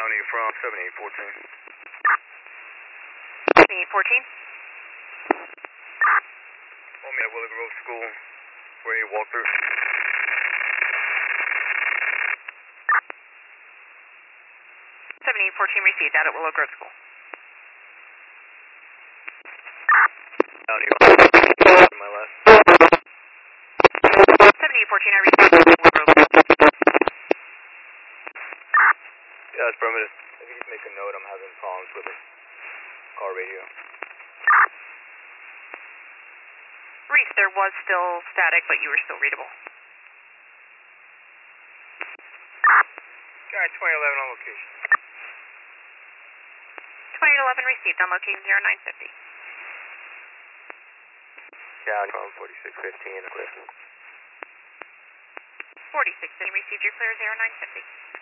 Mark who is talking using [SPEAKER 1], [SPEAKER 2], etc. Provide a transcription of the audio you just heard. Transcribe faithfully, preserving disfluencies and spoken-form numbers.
[SPEAKER 1] County from seventy-eight fourteen.
[SPEAKER 2] seventy-eight fourteen.
[SPEAKER 1] Want me at Willow Grove School for a walkthrough.
[SPEAKER 2] seventy-eight fourteen received, out at Willow Grove School.
[SPEAKER 1] County, my last.
[SPEAKER 2] seventy-eight fourteen, I received Willow Grove School.
[SPEAKER 1] Yeah, that's primitive. If you just make a note, I'm having problems with the car radio.
[SPEAKER 2] Reef, there was still static, but you were still readable.
[SPEAKER 1] Guy twenty eleven on location.
[SPEAKER 2] twenty eleven received on location zero nine fifty.
[SPEAKER 1] County from forty-six fifteen, clear.
[SPEAKER 2] forty-six, and received your clear zero nine fifty.